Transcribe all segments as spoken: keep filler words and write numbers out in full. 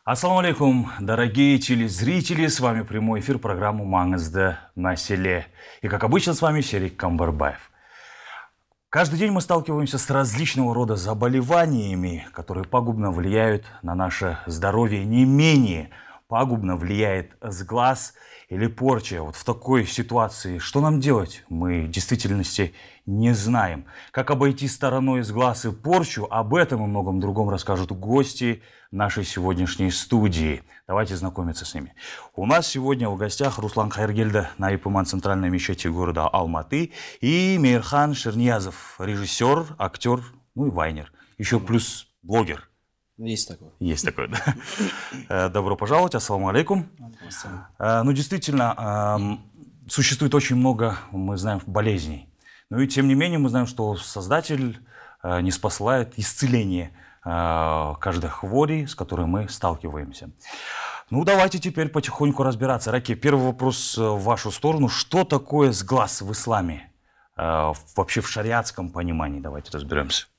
Ассаламу алейкум, дорогие телезрители, с вами прямой эфир программы «Маңызды мәселе». И как обычно с вами Шерик Камбарбаев. Каждый день мы сталкиваемся с различного рода заболеваниями, которые пагубно влияют на наше здоровье. Не менее пагубно влияет сглаз или порча. Вот в такой ситуации что нам делать? Мы в действительности не знаем. Как обойти стороной сглаз и порчу, об этом и многом другом расскажут гости нашей сегодняшней студии. Давайте знакомиться с ними. У нас сегодня в гостях Руслан Хайргельда, наиб имам центральной мечети города Алматы, и Мейрхан Шерниязов, режиссер, актер, ну и вайнер. Еще плюс блогер. Есть такое. Есть такое, да. Добро пожаловать, ассаламу алейкум. Ну, действительно, существует очень много, мы знаем, болезней. Но и тем не менее мы знаем, что Создатель не спасает исцеление каждой хвори, с которой мы сталкиваемся. Ну, давайте теперь потихоньку разбираться. Раки, первый вопрос в вашу сторону. Что такое сглаз в исламе? Вообще в шариатском понимании. Давайте разберемся.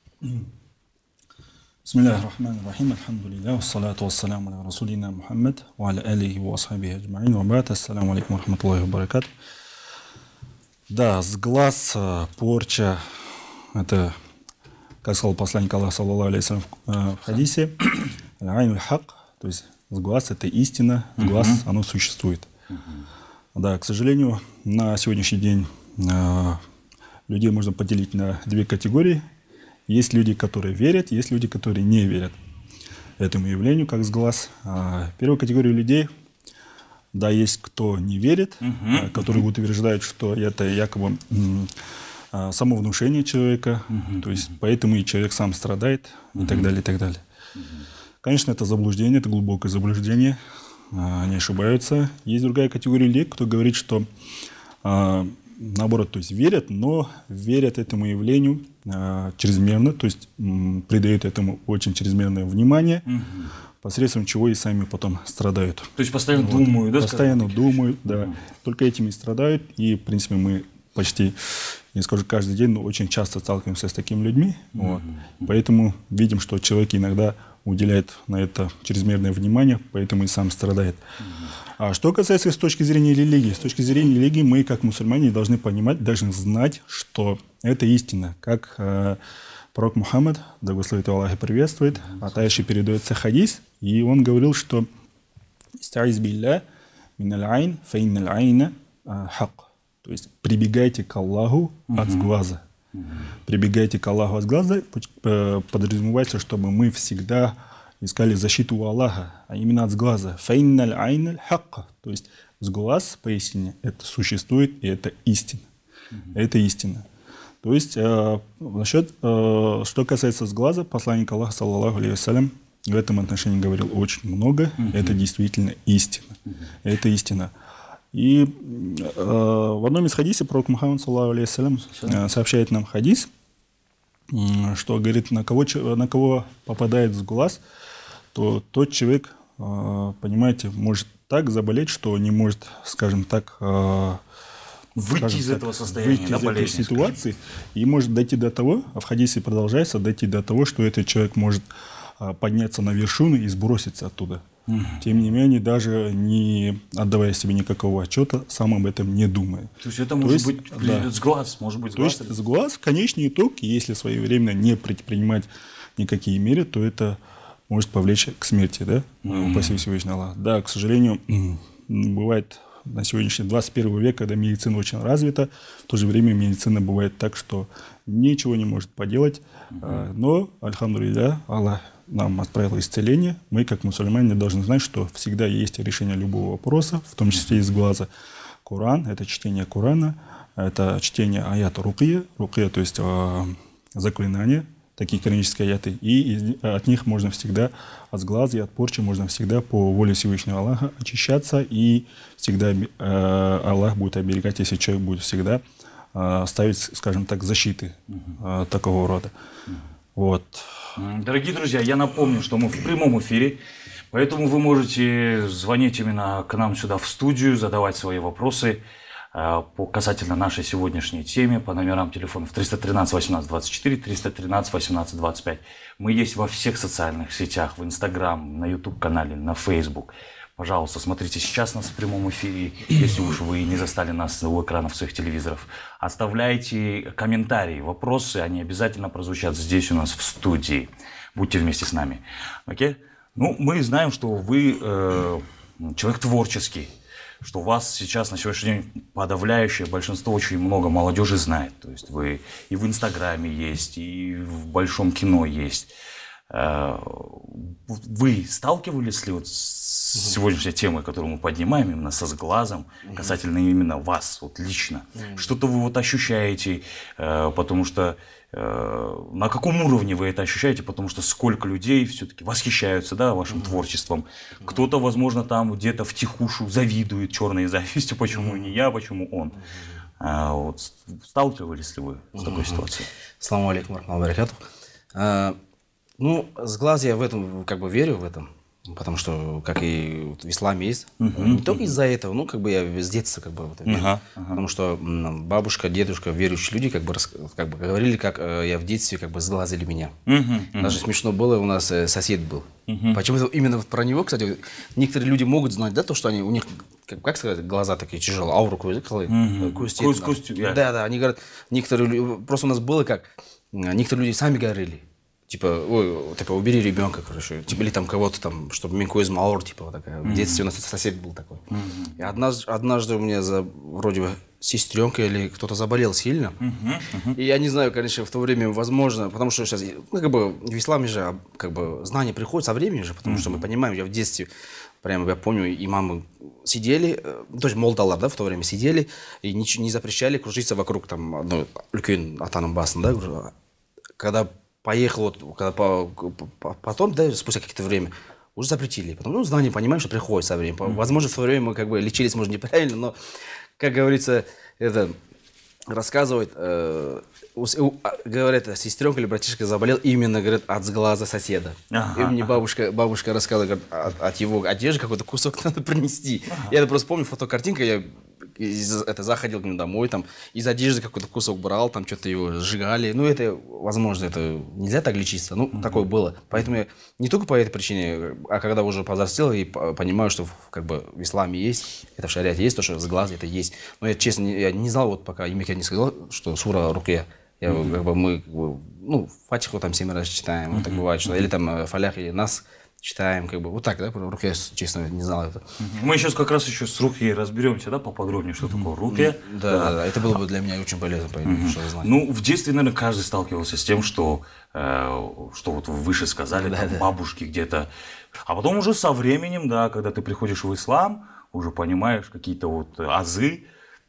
Бисмиллахи рахмани рахим, алхамдулиллах, вассалату вассаламу аля расулина Мухаммад, ва аля алихи ва асхабихи аджмаин, ва ба'д, ассаламу алейкум ва рахматуллахи ва баракатух. Да, сглаз, порча, это, как сказал посланник Аллаха, саллаллаху алейхи ва саллям, в хадисе, аль-айн аль-хак, то есть сглаз – это истина, сглаз, uh-huh. оно существует. Uh-huh. Да, к сожалению, на сегодняшний день э, людей можно поделить на две категории. Есть люди, которые верят, есть люди, которые не верят этому явлению, как сглаз. А, первая категория людей, да, есть кто не верит, uh-huh. которые uh-huh. утверждают, что это якобы м, а, самовнушение человека, uh-huh. то есть поэтому и человек сам страдает, uh-huh. и так далее, и так далее. Uh-huh. Конечно, это заблуждение, это глубокое заблуждение, а, они ошибаются. Есть другая категория людей, кто говорит, что а, наоборот, то есть верят, но верят этому явлению э, чрезмерно, то есть м, придают этому очень чрезмерное внимание, угу. посредством чего и сами потом страдают. То есть постоянно вот. думают, да? Постоянно думают, да. Угу. Только этим и страдают. И, в принципе, мы почти, не скажу каждый день, но очень часто сталкиваемся с такими людьми. Угу. Вот. Поэтому видим, что человек иногда уделяет на это чрезмерное внимание, поэтому и сам страдает. Угу. А что касается с точки зрения религии, с точки зрения религии мы, как мусульмане, должны понимать, должны знать, что это истина. Как э, пророк Мухаммад, да благословит Аллах и приветствует, а дальше передается хадис, и он говорил, что «Истаиз билля миналь айн фа инналь айна хак». То есть прибегайте к Аллаху от сглаза. Прибегайте к Аллаху от сглаза, подразумевается, чтобы мы всегда искали защиту у Аллаха, а именно от сглаза. Фаинналь айналь хакка. То есть сглаз, поистине, это существует, и это истина. Mm-hmm. Это истина. То есть, э, насчет, э, что касается сглаза, посланник Аллаха, саллаллаху алейхи вассалям, в этом отношении говорил очень много. Mm-hmm. Это действительно истина. Mm-hmm. Это истина. И э, в одном из хадисов пророк Мухаммад, саллаллаху алейхи вассалям, э, сообщает нам хадис, э, что говорит, на кого, на кого попадает сглаз, то тот человек, понимаете, может так заболеть, что не может, скажем так, выйти из так, этого состояния, выйти да, из этой ситуации, и может дойти до того, а в хадисе продолжается, дойти до того, что этот человек может подняться на вершину и сброситься оттуда. Угу. Тем не менее, даже не отдавая себе никакого отчета, сам об этом не думая. То есть это может быть да. сглаз, может быть сглаз. То есть сглаз, конечный итог, если своевременно не предпринимать никакие меры, то это может повлечь к смерти, да? Mm-hmm. Упаси Всевышний Аллах. Да, к сожалению, бывает на сегодняшний двадцать первый век, когда медицина очень развита, в то же время медицина бывает так, что ничего не может поделать. Mm-hmm. Но, альхамдулилля, Аллах нам отправил исцеление. Мы, как мусульмане, должны знать, что всегда есть решение любого вопроса, в том числе из глаза. Коран – это чтение Корана, это чтение аята рукия, рукия, то есть э, заклинания, такие коранические аяты, и из, от них можно всегда, от сглаза и от порчи можно всегда по воле Всевышнего Аллаха очищаться, и всегда э, Аллах будет оберегать, если человек будет всегда э, ставить, скажем так, защиты э, такого рода. Вот. Дорогие друзья, я напомню, что мы в прямом эфире, поэтому вы можете звонить именно к нам сюда в студию, задавать свои вопросы. по касательно нашей сегодняшней теме по номерам телефонов триста тринадцать восемнадцать двадцать четыре, триста тринадцать восемнадцать двадцать пять. Мы есть во всех социальных сетях, в Инстаграм, на Ютуб-канале, на Фейсбук. Пожалуйста, смотрите сейчас нас в прямом эфире, если уж вы не застали нас у экранов своих телевизоров. Оставляйте комментарии, вопросы, они обязательно прозвучат здесь у нас в студии. Будьте вместе с нами. Окей? Ну, мы знаем, что вы э, человек творческий, что у вас сейчас на сегодняшний день подавляющее большинство, очень много молодежи знает. То есть вы и в Инстаграме есть, и в большом кино есть. Вы сталкивались ли вот с сегодняшней темой, которую мы поднимаем, именно со сглазом, касательно именно вас, вот лично? Что-то вы вот ощущаете, потому что на каком уровне вы это ощущаете, потому что сколько людей все-таки восхищаются, да, вашим творчеством. Кто-то, возможно, там где-то втихушу завидует черной завистью, почему не я, почему он. А вот сталкивались ли вы с такой ситуацией? Ассаламу алейкум рахматуллахи ва баракатух. Ну, сглаз я в этом как бы верю в этом, потому что, как и в исламе есть, uh-huh, не только uh-huh. из-за этого, ну, как бы я с детства как бы вот, верю, uh-huh, uh-huh. потому что бабушка, дедушка, верующие люди как бы, как бы говорили, как я в детстве как бы сглазили меня. Uh-huh, uh-huh. Даже смешно было, у нас сосед был. Uh-huh. Почему-то именно вот про него, кстати, некоторые люди могут знать, да, то, что они, у них, как, как сказать, глаза такие тяжелые, ауру uh-huh. кости. Кость, кость, yeah. Да, да, они говорят, некоторые, просто у нас было как, некоторые люди сами говорили. Типа, ой, типа, убери ребенка, короче, типа, или там кого-то там, чтобы минкоиз маур, типа, вот такая. Mm-hmm. В детстве у нас сосед был такой. Mm-hmm. И однажды, однажды у меня за, вроде бы сестренка или кто-то заболел сильно. Mm-hmm. Mm-hmm. И я не знаю, конечно, в то время возможно, потому что сейчас, ну, как бы, в исламе же, как бы, знания приходят со временем же, потому mm-hmm. что мы понимаем, я в детстве, прямо я помню, имамы сидели, то есть молдалар, да, в то время сидели, и ничего не запрещали кружиться вокруг, там, одной, үлкен атаның басын, да, когда поехал, вот, когда по, по, потом, да, спустя какое-то время, уже запретили. Потом, ну, знание, понимаем, что приходит со временем. Mm-hmm. Возможно, в то время мы как бы лечились, может, неправильно, но, как говорится, это рассказывает, э, говорят, сестренка или братишка заболел именно, говорят, от сглаза соседа. Ага, и мне бабушка, бабушка рассказывала, говорит, от, от его одежды какой-то кусок надо принести. Ага. Я это просто помню, фотокартинка, я из, это, заходил к нему домой, там, из одежды какой-то кусок брал, там что-то его сжигали. Ну, это, возможно, это нельзя так лечиться. Ну, mm-hmm. такое было. Поэтому я не только по этой причине, а когда уже повзрослел и понимаю, что как бы в исламе есть, это в шариате есть, то, что сглаз это есть. Но я, честно, я не знал, вот пока Имекя не сказал, что сура Рукия. Я, mm-hmm. как бы, мы, ну, Фатиху там семь раз читаем, mm-hmm. вот так бывает, что, или там Фалях, или Нас читаем, как бы, вот так, да, про Рукия, честно, не знал это. Мы сейчас как раз еще с Рукией разберемся, да, поподробнее, что такое Рукия. Да, да, да, это было бы для меня очень полезно, поэтому, что знать. Ну, в детстве, наверное, каждый сталкивался с тем, что, э, что вот вы выше сказали, да, там, да. бабушки где-то. А потом уже со временем, да, когда ты приходишь в ислам, уже понимаешь какие-то вот азы,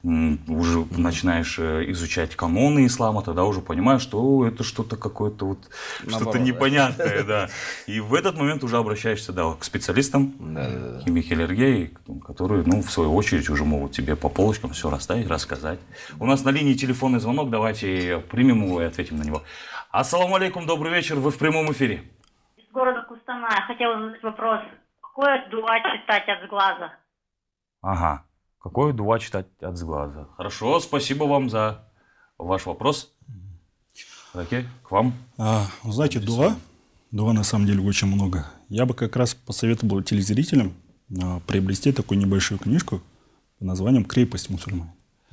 уже mm-hmm. начинаешь изучать каноны ислама, тогда уже понимаешь, что это что-то какое-то вот, что-то непонятное, да. И в этот момент уже обращаешься, да, к специалистам, химик-аллергии, которые, ну, в свою очередь, уже могут тебе по полочкам все расставить, рассказать. У нас на линии телефонный звонок, давайте примем его и ответим на него. Ассаламу алейкум, добрый вечер, вы в прямом эфире. Из города Кустаная. Хотела задать вопрос. Какое дуа читать от сглаза? Ага. Какое дуа читать от сглаза? Хорошо, спасибо вам за ваш вопрос. Окей, к вам. А, знаете, дуа, дуа на самом деле очень много. Я бы как раз посоветовал телезрителям а, приобрести такую небольшую книжку под названием «Крепость мусульман».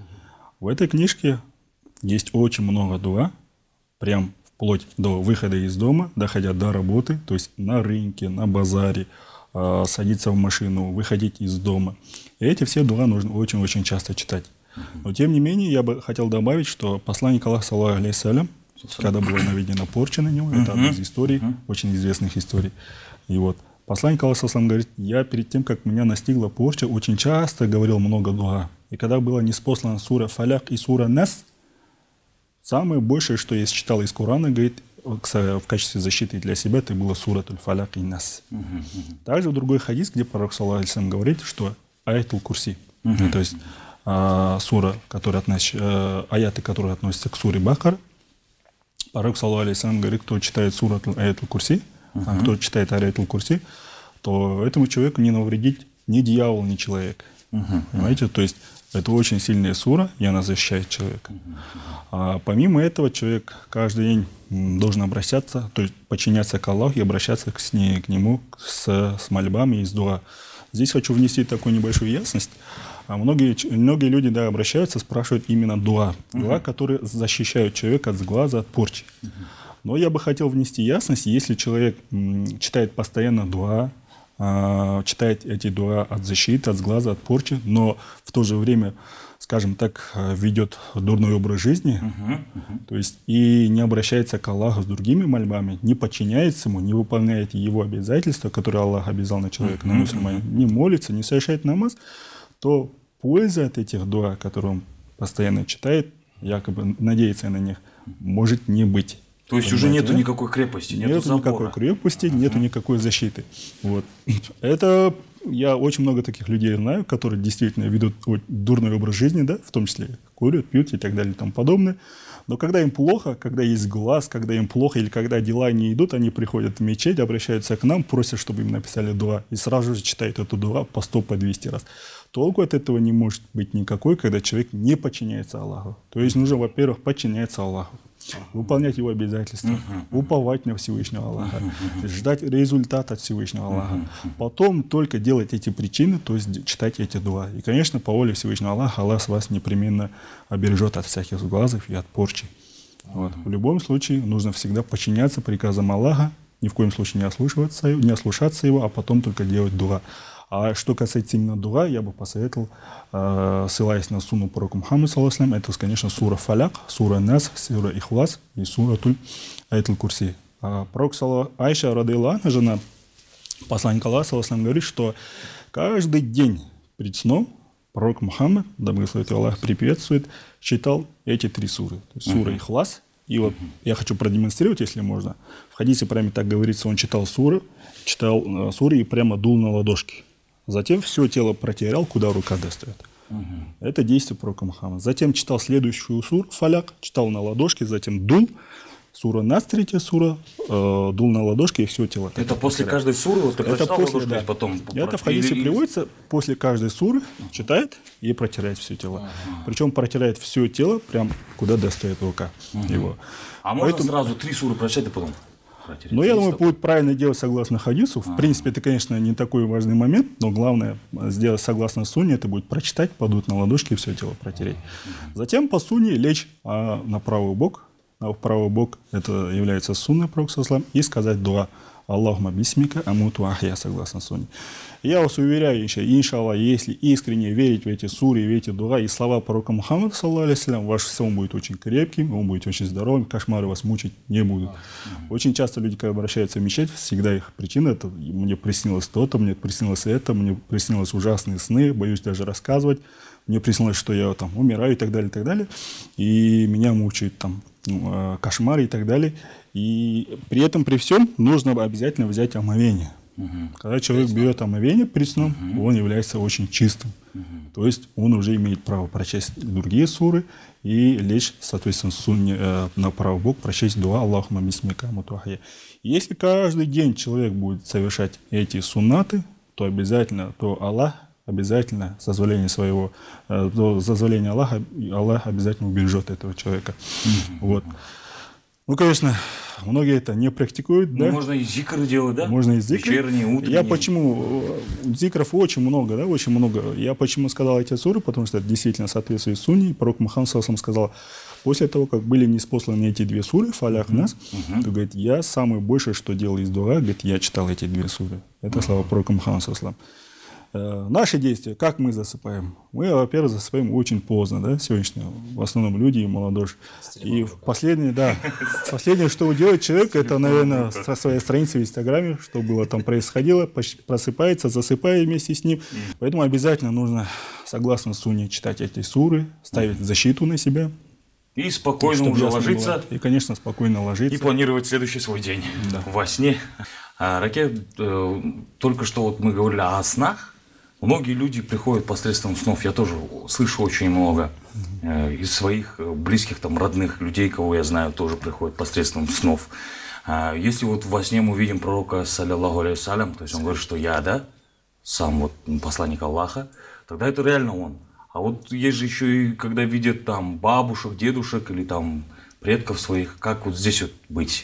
В этой книжке есть очень много дуа, прям вплоть до выхода из дома, доходя до работы, то есть на рынке, на базаре, а, садиться в машину, выходить из дома. И эти все дуа нужно очень-очень часто читать. Но тем не менее, я бы хотел добавить, что посланник Аллаха, саллаллаху алейхи салям, когда была наведена порча на него, это одна из историй, очень известных историй. И вот посланник Аллаха, саллаллаху алейхи салям, говорит, я перед тем, как меня настигла порча, очень часто говорил много дуа. И когда была ниспослана сура Фалях и сура Нас, самое большее, что я читал из Корана, говорит, в качестве защиты для себя, это была сура Фалях и Нас. Также в другой хадис, где пророк, саллаллаху алейхи салям, говорит, что аятул курси, uh-huh. то есть а, сура, которая относ, а, аяты, которые относятся к суре Бакар. Пророк, саллаллаху алейхи салям, говорит, кто читает суру аятул курси, uh-huh. а кто читает аятул курси, то этому человеку не навредить ни дьявол, ни человек. Uh-huh. Понимаете? То есть Это очень сильная сура, и она защищает человека. А помимо этого, человек каждый день м, должен обращаться, то есть подчиняться к Аллаху и обращаться к, с ней, к Нему с, с мольбами и с дуа. Здесь хочу внести такую небольшую ясность. А многие, ч- многие люди, да, обращаются, спрашивают именно дуа. Дуа, которые защищают человека от сглаза, от порчи. Но я бы хотел внести ясность, если человек м, читает постоянно дуа, а, читает эти дуа от защиты, от сглаза, от порчи, но в то же время, скажем так, а, ведет дурной образ жизни, то есть и не обращается к Аллаху с другими мольбами, не подчиняется ему, не выполняет его обязательства, которые Аллах обязал на человека, на мусульманина, не молится, не совершает намаз, то польза от этих дуа, которые он постоянно читает, якобы надеется на них, может не быть. То есть уже Понимаете, нету да? никакой крепости, нету, Нету забора. никакой крепости, нету никакой защиты. Вот. Это я очень много таких людей знаю, которые действительно ведут вот дурной образ жизни, да, в том числе курят, пьют и так далее и тому подобное. Но когда им плохо, когда есть глаз, когда им плохо или когда дела не идут, они приходят в мечеть, обращаются к нам, просят, чтобы им написали дуа, и сразу же читают эту дуа по сто, по двести раз. Толку от этого не может быть никакой, когда человек не подчиняется Аллаху. То есть нужно, во-первых, подчиняться Аллаху, выполнять его обязательства, уповать на Всевышнего Аллаха, ждать результата от Всевышнего Аллаха. Потом только делать эти причины, то есть читать эти дуа. И, конечно, по воле Всевышнего Аллаха, Аллах вас непременно обережет от всяких сглазов и от порчи. Вот. В любом случае нужно всегда подчиняться приказам Аллаха, ни в коем случае не ослушиваться, не ослушаться его, а потом только делать дуа. А что касается именно дуа, я бы посоветовал, э, ссылаясь на сунну пророка Мухаммада, саллаллаху алейхи ва саллям, это, конечно, сура Фаляк, сура Нас, сура Ихлас и сура Туль Айтл Курси. А пророк саллаллаху Айша, радиаллаху анха, жена посланника Аллаха, саллаллаху алейхи ва саллям, говорит, что каждый день перед сном пророк Мухаммад, да благословит его Аллах, приветствует, читал эти три суры. То есть сура Ихлас. И вот я хочу продемонстрировать, если можно. В хадисе прямо так говорится, он читал суры, читал э, суры и прямо дул на ладошки. Затем все тело протирал, куда рука достает. Угу. Это действие пророка Мухаммада. Затем читал следующую суру, Фаляк, читал на ладошки, затем дул. Сура Нас, третья сура, э, дул на ладошки и все тело. Это после протирал. Каждой суры? Вот ты это прочитал после, ладошку, да. потом... Это в хадисе или... приводится, после каждой суры читает и протирает все тело. Ага. Причем протирает все тело, прям куда достает рука угу. его. А можно Поэтому... сразу три суры прочитать и потом... Но я думаю, будет правильно делать согласно хадису. В а -а -а. принципе, это, конечно, не такой важный момент, но главное сделать согласно сунне, это будет прочитать, подуть на ладошки и все тело протереть. Затем по сунне лечь а, на правый бок, а в правый бок это является сунной пророка саллаллаху алейхи ва саллям, и сказать дуа Аллахума бисмика амуту ахья, согласно сунне. Я вас уверяю, иншаллах, если искренне верить в эти суры, в эти дуа и слова пророка Мухаммада, саллаллаху алейхи ва саллям, ваш сон будет очень крепким, он будет очень здоровым, кошмары вас мучить не будут. Очень часто люди, когда обращаются в мечеть, всегда их причина, это мне приснилось то-то, мне приснилось это, мне приснилось ужасные сны, боюсь даже рассказывать, мне приснилось, что я там умираю и так далее, и так далее, и меня мучают там ну, кошмары и так далее. И при этом, при всем, нужно обязательно взять омовение. Угу. Когда человек берет омовение перед сном, угу. он является очень чистым. Угу. То есть он уже имеет право прочесть другие суры и лечь, соответственно, сунне, э, на правый бок, прочесть дуа Аллахума бисмика амуту ахья. Если каждый день человек будет совершать эти суннаты, то обязательно, то Аллах обязательно, с дозволения своего, э, до дозволения Аллаха, Аллах обязательно убережет этого человека. Угу. Вот. Ну, конечно, многие это не практикуют, ну, да? Можно и зикры делать, да? Можно и зикры. Вечерние, утренние. Я почему... Зикров очень много, да, очень много. Я почему сказал эти суры, потому что это действительно соответствует сунне. Пророк Мухаммад саллаллаху алейхи ва саллям сказал, после того, как были ниспосланы эти две суры, Фалях нас, uh-huh. то, говорит, я самое большее, что делал из дуа, говорит, я читал эти две суры. Это uh-huh. слова пророка Мухаммада саллаллаху алейхи ва саллям. Наши действия, как мы засыпаем? Мы, во-первых, засыпаем очень поздно, да, сегодня, в основном люди и молодежь. И последнее, да, последнее, что делает человек, это, наверное, со своей страницы в Инстаграме, что было там происходило, просыпается, засыпает вместе с ним. Поэтому обязательно нужно, согласно сунне, читать эти суры, ставить защиту на себя. И спокойно уже ложиться. Было. И, конечно, спокойно ложиться. И планировать следующий свой день да. во сне. А, Раке, э, только что вот мы говорили о снах. Многие люди приходят посредством снов. Я тоже слышу очень много э, из своих близких, там, родных людей, кого я знаю, тоже приходят посредством снов. А если вот во сне мы видим пророка, саллаллаху алейхи ва саллям, то есть он говорит, что я, да, сам вот посланник Аллаха, тогда это реально он. А вот есть же еще и, когда видят там бабушек, дедушек или там предков своих, как вот здесь вот быть?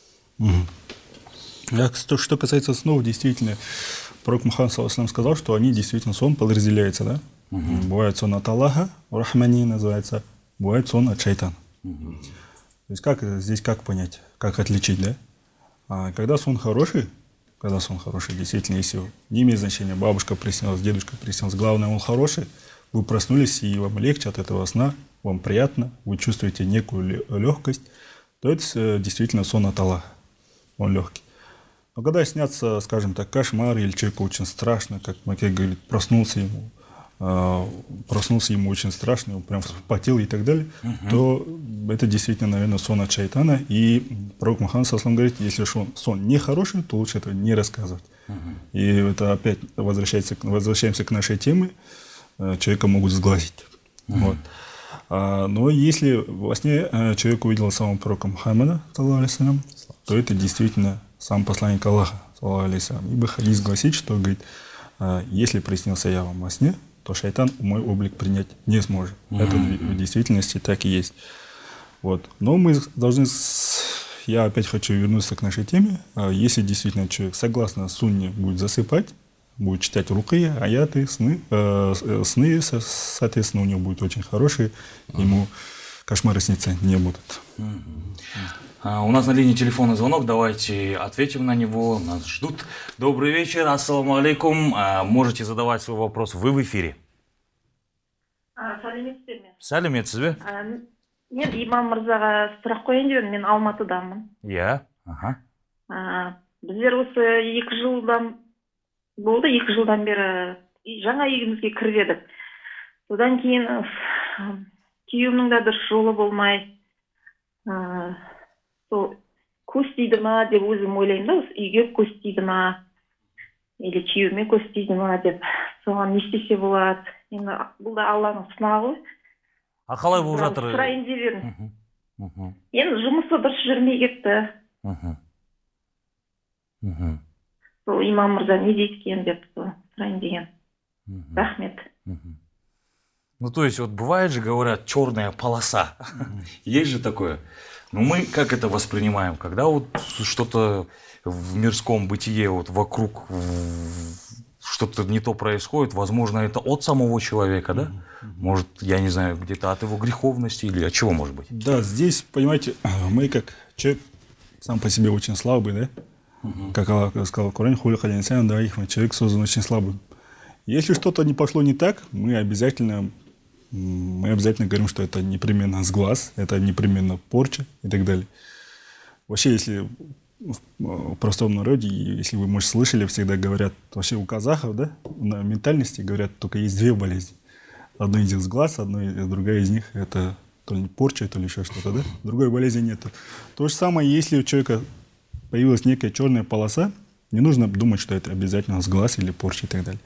А Что, что касается снов, действительно, пророк Мухаммад саллаллаху алейхи ва саллям сказал, что они действительно сон подразделяется, да? Бывает сон от Аллаха, Рахмани называется, бывает сон от шайтана. То есть как это, здесь как понять, как отличить, да? А когда сон хороший, когда сон хороший, действительно, если не имеет значения, бабушка приснилась, дедушка приснилась, главное, он хороший, вы проснулись, и вам легче от этого сна, вам приятно, вы чувствуете некую легкость, то это э, действительно сон от Аллаха, он легкий. Но когда снятся, скажем так, кошмары, или человеку очень страшно, как Макей говорит, проснулся ему, э, проснулся ему очень страшно, он прям вспотел и так далее, uh-huh. то это действительно, наверное, сон от шайтана. И пророк Мухаммад саллаллаху алейхи ва саллям говорит, если сон, сон нехороший, то лучше этого не рассказывать. Uh-huh. И это опять возвращается, возвращаемся к нашей теме, э, человека могут сглазить. Uh-huh. Вот. А, но если во сне э, человек увидел самого пророка Мухаммада, саллаллаху алейхи ва саллям, то это действительно сам посланник Аллаха, саллаллаху алейхи ва саллям. Ибо хадис гласит, что говорит, э, если приснился я вам во сне, то шайтан мой облик принять не сможет. Mm-hmm. Это в действительности так и есть. Вот. Но мы должны... Я опять хочу вернуться к нашей теме. Если действительно человек согласно сунне будет засыпать, будет читать рукия, аяты, сны, э, сны, соответственно, у него будет очень хорошие, mm-hmm. ему кошмары сниться не будут. Mm-hmm. А, у нас на линии телефонный звонок, давайте ответим на него, нас ждут. Добрый вечер, ассаламу алейкум, а, можете задавать свой вопрос, вы в эфире. Сәлеметсіздер ме? Сәлеметсіз бе? Мен имам мырзаға сұрақ қояйын деп едім, мен Алматыдамын. Иә, аха. Біздер осы екі жылдан болды, екі жылдан бері жаңа үйімізге кіріп едік. Содан кейін күйеуімнің де дұрыс жолы болмай, сол көз тиді ма деп өзім ойлаймын да, осы үйге көз тиді ма, или күйеуіме көз тиді ма деп, соған не істесе болады. Енді бұл да Алланың сынағы ғой. А қалай болып жатыр? Сұрайын деп едім. Енді жұмысы дұрыс жүрмей кетті. Сол имам мырза не дейді екен деп сұрайын деген. Рахмет. Ну, то есть, вот бывает же, говорят, черная полоса. Есть же такое. Но мы как это воспринимаем? Когда вот что-то в мирском бытие, вот вокруг что-то не то происходит, возможно, это от самого человека, да? Может, я не знаю, где-то от его греховности или от чего, может быть? Да, здесь, понимаете, мы как человек сам по себе очень слабый, да? Uh-huh. Как Аллах сказал в Коране, хуликаль инсан, да, человек создан очень слабым. Если что-то не пошло не так, мы обязательно, мы обязательно говорим, что это непременно сглаз, это непременно порча и так далее. Вообще, если в простом народе, если вы, может, слышали, всегда говорят, вообще у казахов, да, на ментальности говорят, только есть две болезни. Одна из них сглаз, одна, другая из них это то ли порча, то ли еще что-то, да? Другой болезни нет. То же самое, если у человека появилась некая черная полоса, не нужно думать, что это обязательно сглаз или порча и так далее.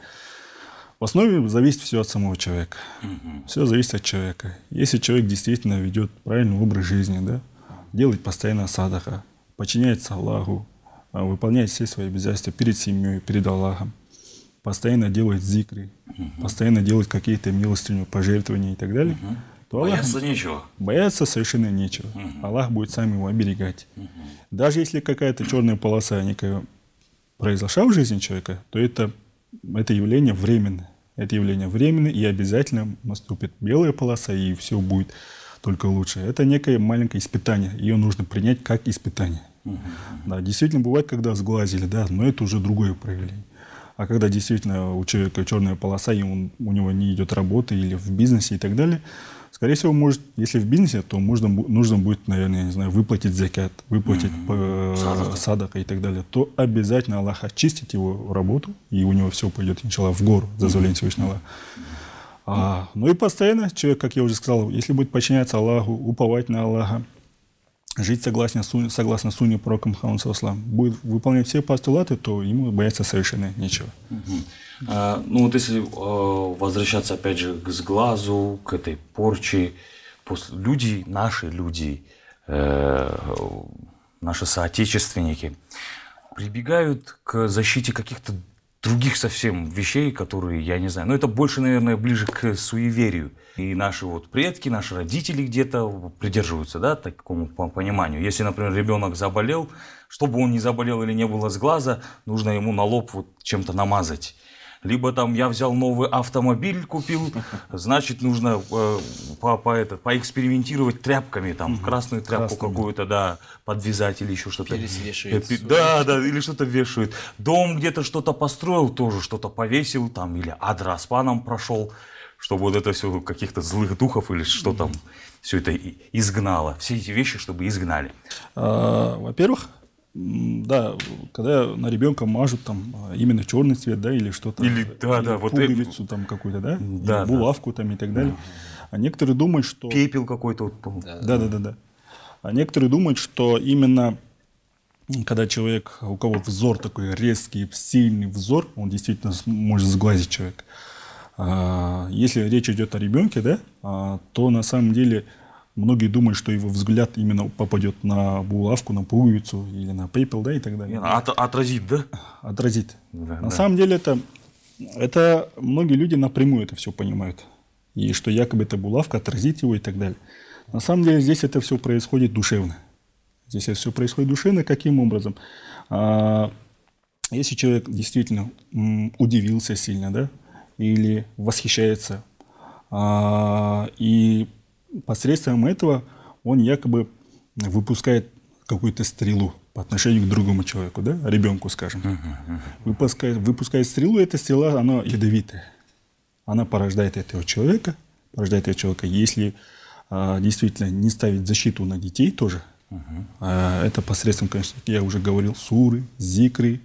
В основе зависит все от самого человека. Mm-hmm. Все зависит от человека. Если человек действительно ведет правильный образ жизни, да, делает постоянно садаха, подчиняется Аллаху, выполняет все свои обязательства перед семьей, перед Аллахом, постоянно делает зикры, uh-huh. постоянно делает какие-то милостыню, пожертвования и так далее, uh-huh. то Аллах... Бояться нечего. Бояться совершенно нечего. Uh-huh. Аллах будет сам его оберегать. Uh-huh. Даже если какая-то черная полоса некая произошла в жизни человека, то это, это явление временное. Это явление временное, и обязательно наступит белая полоса, и все будет только лучше. Это некое маленькое испытание. Ее нужно принять как испытание. Uh-huh. Да, действительно, бывает, когда сглазили, да, но это уже другое проявление. А когда действительно у человека черная полоса, и он, у него не идет работа или в бизнесе и так далее, скорее всего, может, если в бизнесе, то можно, нужно будет, наверное, не знаю, выплатить закят, выплатить mm-hmm. садака и так далее, то обязательно Аллах очистит его работу, и у него все пойдет, иншаллах, в гору, за зазволение Всевышнего Аллаха. А, ну и постоянно человек, как я уже сказал, если будет подчиняться Аллаху, уповать на Аллаха, жить согласно, согласно сунне пророка Мухаммада саллаллаху алейхи ва саллям, будет выполнять все постулаты, то ему бояться совершенно нечего. Угу. А, ну вот если э, возвращаться опять же к сглазу, к этой порче, после, люди, наши люди, э, наши соотечественники прибегают к защите каких-то других совсем вещей, которые, я не знаю, но это больше, наверное, ближе к суеверию. И наши вот предки, наши родители где-то придерживаются, да, такому пониманию. Если, например, ребенок заболел, чтобы он не заболел или не было с глаза, нужно ему на лоб вот чем-то намазать. Либо там я взял новый автомобиль, купил, значит, нужно э, по, по, это, поэкспериментировать тряпками, там, красную тряпку Красную. какую-то, да, подвязать или еще что-то. Пересвешивает. Э, Да, да, или что-то вешают. Дом где-то что-то построил, тоже что-то повесил, там, или адраспаном прошел, чтобы вот это все каких-то злых духов или что там, все это и- изгнало. Все эти вещи, чтобы изгнали. А, во-первых, м, да, когда на ребенка мажут там а, именно черный цвет, да, или что-то, Или, да, да, вот это- пуговицу там какую-то, да, или Да, да. булавку там и так далее. А некоторые думают, что... Пепел какой-то. Вот, по- Да, да, да, да. А некоторые думают, что именно м, когда человек, у кого взор такой резкий, сильный взор, он действительно с- может сглазить человека. А, если речь идет о ребенке, да, а, то на самом деле многие думают, что его взгляд именно попадет на булавку, на пуговицу или на пепел, да, и так далее. От- отразит, да? Отразит. Да, на да. самом деле это, это многие люди напрямую это все понимают. И что якобы эта булавка отразит его и так далее. На самом деле здесь это все происходит душевно. Здесь это все происходит душевно. Каким образом? А, если человек действительно м, удивился сильно, да, или восхищается, а, и посредством этого он якобы выпускает какую-то стрелу по отношению к другому человеку, да, ребенку, скажем. Выпускает, выпускает стрелу, эта стрела, она ядовитая. Она порождает этого человека, порождает этого человека. Если а, действительно не ставить защиту на детей тоже, а, это посредством, конечно, я уже говорил, суры, зикры,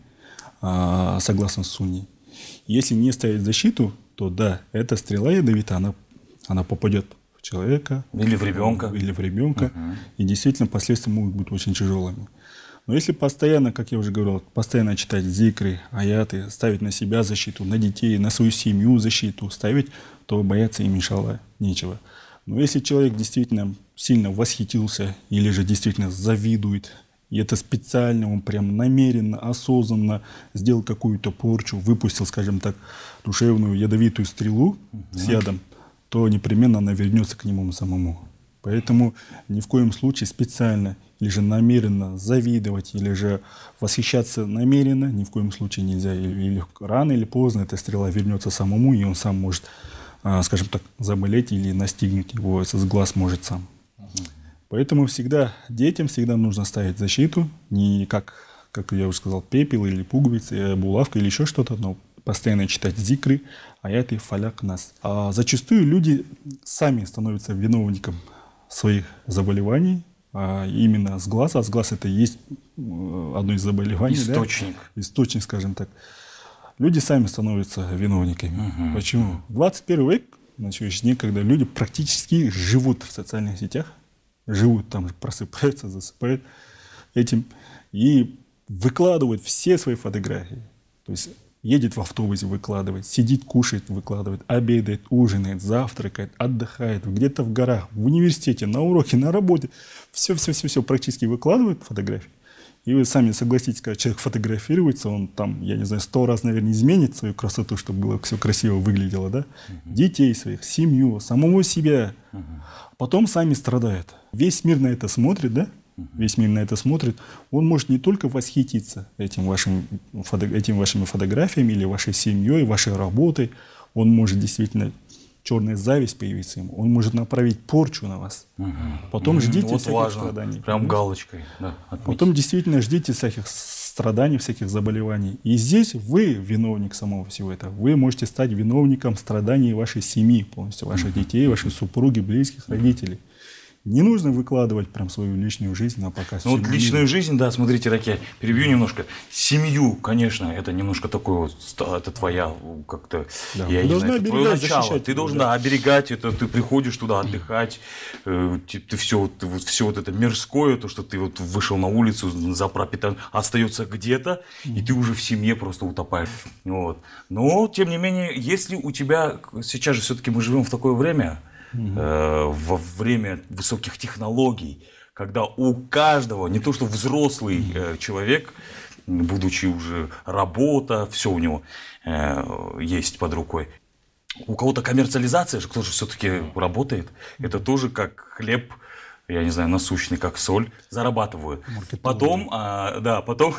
а, согласно сунне. Если не ставить защиту, то да, эта стрела ядовитая, она, она попадет в человека. Или в ребенка. Или в ребенка. И действительно последствия могут быть очень тяжелыми. Но если постоянно, как я уже говорил, постоянно читать зикры, аяты, ставить на себя защиту, на детей, на свою семью защиту ставить, то бояться им, иншаллах, нечего. Но если человек действительно сильно восхитился или же действительно завидует, и это специально, он прям намеренно, осознанно сделал какую-то порчу, выпустил, скажем так, душевную ядовитую стрелу с ядом, то непременно она вернется к нему самому. Поэтому ни в коем случае специально или же намеренно завидовать, или же восхищаться намеренно ни в коем случае нельзя. Или, или рано или поздно эта стрела вернется самому, и он сам может, а, скажем так, заболеть или настигнуть его, с глаз может сам. Поэтому всегда детям всегда нужно ставить защиту, не как, как я уже сказал, пепел или пуговицы, булавка или еще что-то, но постоянно читать зикры, аяты, фаляк, нас. А зачастую люди сами становятся виновником своих заболеваний, а именно с глаза. А с глаз это и есть э, одно из заболеваний. Источник. Да? Источник, скажем так. Люди сами становятся виновниками. Почему? двадцать первый век, на сегодняшний день, когда люди практически живут в социальных сетях, живут там, просыпаются, засыпают этим и выкладывают все свои фотографии. То есть едет в автобусе, выкладывает, сидит, кушает, выкладывает, обедает, ужинает, завтракает, отдыхает, где-то в горах, в университете, на уроке, на работе. Все-все-все практически выкладывает фотографии. И вы сами согласитесь, когда человек фотографируется, он там, я не знаю, сто раз, наверное, изменит свою красоту, чтобы было все красиво выглядело, да? Uh-huh. Детей своих, семью, самого себя. Uh-huh. Потом сами страдают. Весь мир на это смотрит, да? Uh-huh. Весь мир на это смотрит. Он может не только восхититься этим вашим, фото, этими вашими фотографиями или вашей семьей, вашей работой. Он может действительно... черная зависть появится ему, он может направить порчу на вас. Угу. Потом угу. ждите вот всяких важно. страданий. Прям галочкой. Да, Потом действительно ждите всяких страданий, всяких заболеваний. И здесь вы виновник самого всего этого. Вы можете стать виновником страданий вашей семьи, полностью ваших угу. детей, вашей супруги, близких, угу. родителей. Не нужно выкладывать прям свою личную жизнь на показ. Ну вот личную жизнь, да, смотрите, Раки, перебью немножко. Семью, конечно, это немножко такое вот, это твоя как-то, да. я Ты не знаю, это твое начало. Ты его, должен да. да, оберегать это, ты приходишь туда отдыхать, э, ты, ты все, ты, вот, все вот это мирское, то, что ты вот вышел на улицу за пропитан, остается где-то, mm-hmm. и ты уже в семье просто утопаешь. Вот. Но, тем не менее, если у тебя, сейчас же все-таки мы живем в такое время, Uh-huh. во время высоких технологий, когда у каждого, не то что взрослый uh-huh. человек, будучи уже работа, все у него э, есть под рукой. У кого-то коммерциализация, кто же все-таки работает, это тоже как хлеб, я не знаю, насущный, как соль, зарабатывают. Потом, а, да, потом,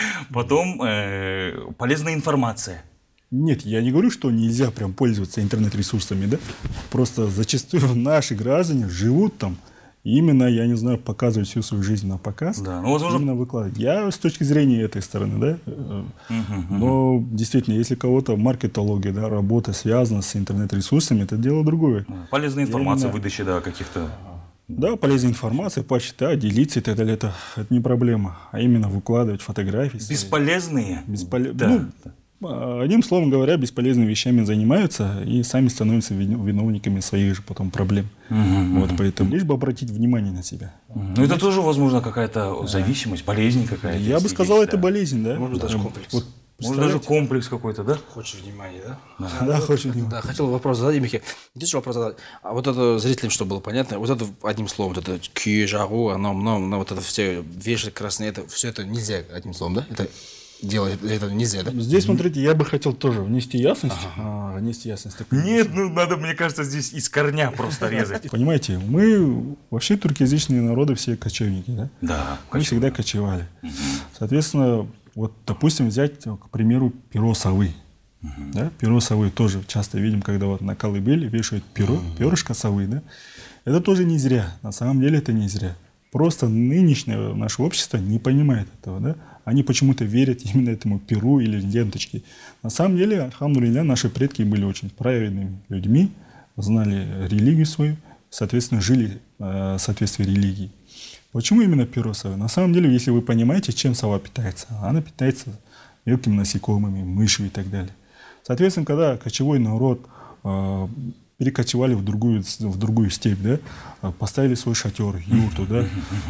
потом э, полезная информация. Нет, я не говорю, что нельзя прям пользоваться интернет-ресурсами, да? Просто зачастую наши граждане живут там, именно, я не знаю, показывают всю свою жизнь на показ, Да, ну, возможно... именно выкладывать. Я с точки зрения этой стороны, да, Угу, но угу. действительно, если кого-то маркетология, да, работа связана с интернет-ресурсами, это дело другое. Полезная информация, именно... выдача, да, каких-то... Да, полезная информация, почитать, делиться и так далее, это, это не проблема, а именно выкладывать фотографии. Бесполезные? Бесполе... Да. Ну, одним словом говоря, бесполезными вещами занимаются и сами становятся виновниками своих же потом проблем. Угу, вот, поэтому лишь бы обратить внимание на себя. Ну, это тоже, возможно, какая-то зависимость, болезнь какая-то. Я бы сказал, это болезнь, да? Может, даже комплекс. Вот, может, даже комплекс какой-то, да? Хочешь внимания, да? Да, да, хочешь внимания. Да, хотел вопрос задать, Михаил. Единственный вопрос задать. А вот это зрителям, чтобы было понятно, вот это одним словом, вот это кью, жару, оно, оно, вот это все вешать красные, это все это нельзя одним словом, да? Это делать это нельзя, да? Здесь, смотрите, я бы хотел тоже внести ясность. Ага. А, внести ясность. Нет, ну надо, мне кажется, здесь из корня просто резать. Понимаете, мы вообще туркоязычные народы все кочевники, да? Да. Мы всегда кочевали. Соответственно, вот, допустим, взять, к примеру, перо совы. Да? Перо совы тоже часто видим, когда вот на колыбели вешают перо, перышко совы, да? Это тоже не зря. На самом деле это не зря. Просто нынешнее наше общество не понимает этого, да? Они почему-то верят именно этому перу или ленточке. На самом деле, альхамдулилля, наши предки были очень праведными людьми, знали религию свою, соответственно, жили э, в соответствии религии. Почему именно перо совы? На самом деле, если вы понимаете, чем сова питается, она питается мелкими насекомыми, мышью и так далее. Соответственно, когда кочевой народ э, перекочевали в другую, в другую степь, да, поставили свой шатер, юрту, да,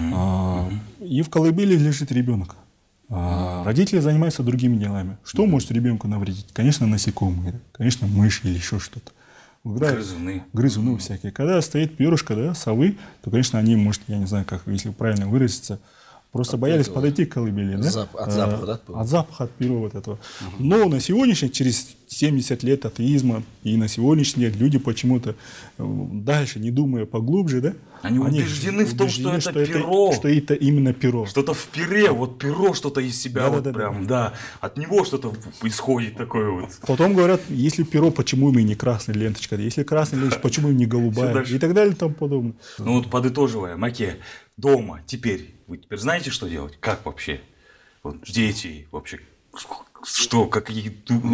э, и в колыбели лежит ребенок. А родители занимаются другими делами. Что может ребенку навредить? Конечно, насекомые, конечно, мыши или еще что-то. Когда грызуны. Грызуны всякие. Когда стоит перышко, да, совы, то, конечно, они, может, я не знаю, как, если правильно выразиться, просто от боялись этого, подойти к колыбели. Да? Зап, от запаха, да? От запаха, от перо вот этого. Угу. Но на сегодняшний, через семьдесят лет атеизма, и на сегодняшний день люди почему-то дальше, не думая поглубже, да, Они, они убеждены в том, что, что это перо. Это, что это именно перо. Что-то в пере, вот перо что-то из себя, да, вот да, прям, да. да. От него что-то исходит такое вот. Потом говорят, если перо, почему им не красная ленточка? Если красная ленточка, почему им не голубая? И так далее и тому подобное. Ну вот подытоживая, Маке, дома теперь, вы теперь знаете, что делать? Как вообще? Вот дети вообще, что, какие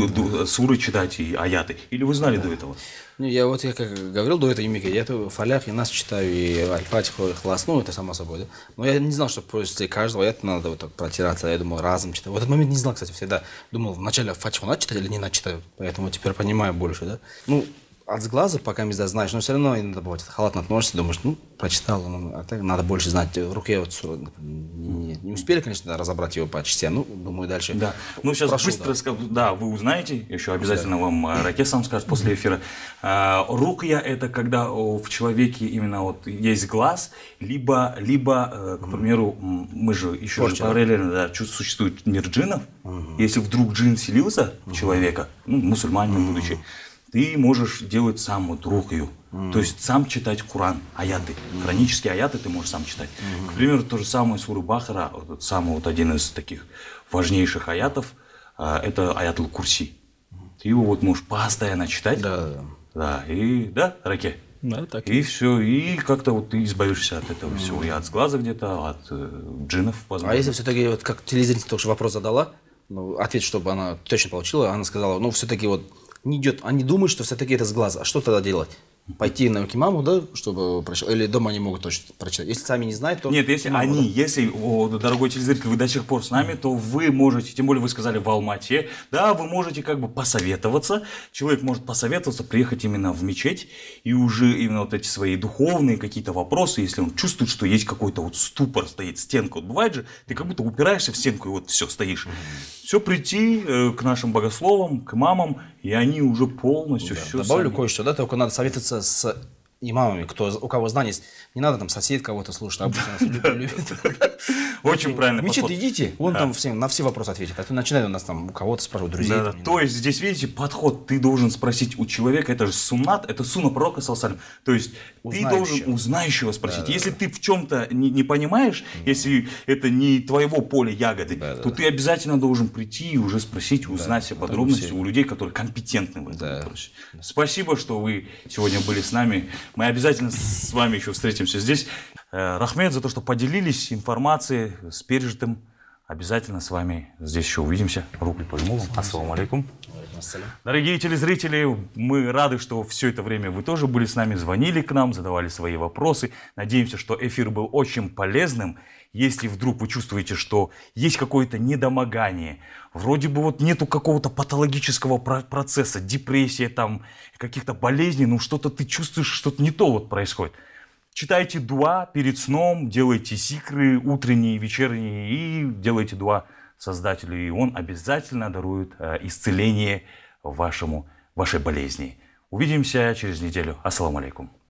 суры читать и аяты? Или вы знали до этого? Ну, я вот, я как говорил до этого, Мика, я это фалях и нас читаю, и аль-фатиху, и хлас, ну, это само собой, да. Но я не знал, что после каждого аята надо вот так протираться, я думал, разом читать. В этот момент не знал, кстати, всегда думал, вначале фатиху надо читать или не надо читать, поэтому теперь понимаю больше, да. Ну, от сглаза, пока не знаешь, но все равно иногда бывает, халатно относишься, думаешь, ну, прочитал, ну, а так надо больше знать. В руке вот не, не успели, конечно, разобрать его по частям, ну, думаю, дальше. Да, ну, сейчас прошу, быстро, да. Скажу, да, вы узнаете, еще обязательно да. вам Раке сам скажет после эфира. А, рукья – это когда в человеке именно вот есть глаз, либо, либо к примеру, мы же еще Порча, же параллельно, да, существует мир джиннов. Угу. Если вдруг джин селился в угу. человека, ну, мусульманин угу. будучи, ты можешь делать сам вот рукью, mm. то есть сам читать Коран, аяты, mm. хронические аяты ты можешь сам читать. Mm. К примеру, то же самое сура Бахара, вот, самый вот один из таких важнейших аятов, а, это аят аль-Курси. Mm. Ты его вот можешь постоянно читать, да, да. Да, и да, Раке. Да, так и все, и как-то вот ты избавишься от этого mm. всего, и от сглаза где-то, от э, джиннов, возможно. А если все-таки, вот как телезритель тоже вопрос задала, ну, ответ, чтобы она точно получила, она сказала, ну, все-таки вот не идет, они думают, что все-таки это с глаза. А что тогда делать? Пойти на имаму, да, чтобы прочитать? Или дома они могут точно прочитать? Если сами не знают, то... Нет, если имаму, они, да? если, о, дорогой телезритель, вы до сих пор с нами, то вы можете, тем более вы сказали в Алмате, да, вы можете как бы посоветоваться. Человек может посоветоваться, приехать именно в мечеть, и уже именно вот эти свои духовные какие-то вопросы, если он чувствует, что есть какой-то вот ступор, стоит стенка. Вот бывает же, ты как будто упираешься в стенку, и вот все, стоишь. Все прийти э, к нашим богословам, к имамам, и они уже полностью да. все Добавлю сами. кое-что, да, только надо советоваться с имамами, кто, у кого знания есть. Не надо там сосед кого-то слушать, а обычно нас люди любят. Очень правильно. В мечеть идите, он там всем, на все вопросы ответит. А то начинает у нас там у кого-то спрашивать, друзей. Да, там, то есть здесь, видите, подход. Ты должен спросить у человека, это же суннат, это сунна пророка, саллаллаху. То есть ты должен у знающего спросить. Если ты в чем-то не, не понимаешь, если это не твоего поля ягоды, то ты обязательно должен прийти и уже спросить, узнать все подробности у людей, которые компетентны в этом вопросе. Спасибо, что вы сегодня были с нами. Мы обязательно с вами еще встретимся здесь. Э, Рахмет за то, что поделились информацией с пережитым. Обязательно с вами здесь еще увидимся. Руку пожму вам. Ассаламу алейкум. Дорогие телезрители, мы рады, что все это время вы тоже были с нами, звонили к нам, задавали свои вопросы. Надеемся, что эфир был очень полезным. Если вдруг вы чувствуете, что есть какое-то недомогание, вроде бы вот нету какого-то патологического процесса, депрессия, там, каких-то болезней, ну что-то ты чувствуешь, что-то не то вот происходит. Читайте дуа перед сном, делайте зикры утренние, вечерние и делайте дуа Создателю, и он обязательно дарует э, исцеление вашему, вашей болезни. Увидимся через неделю. Ассаламу алейкум.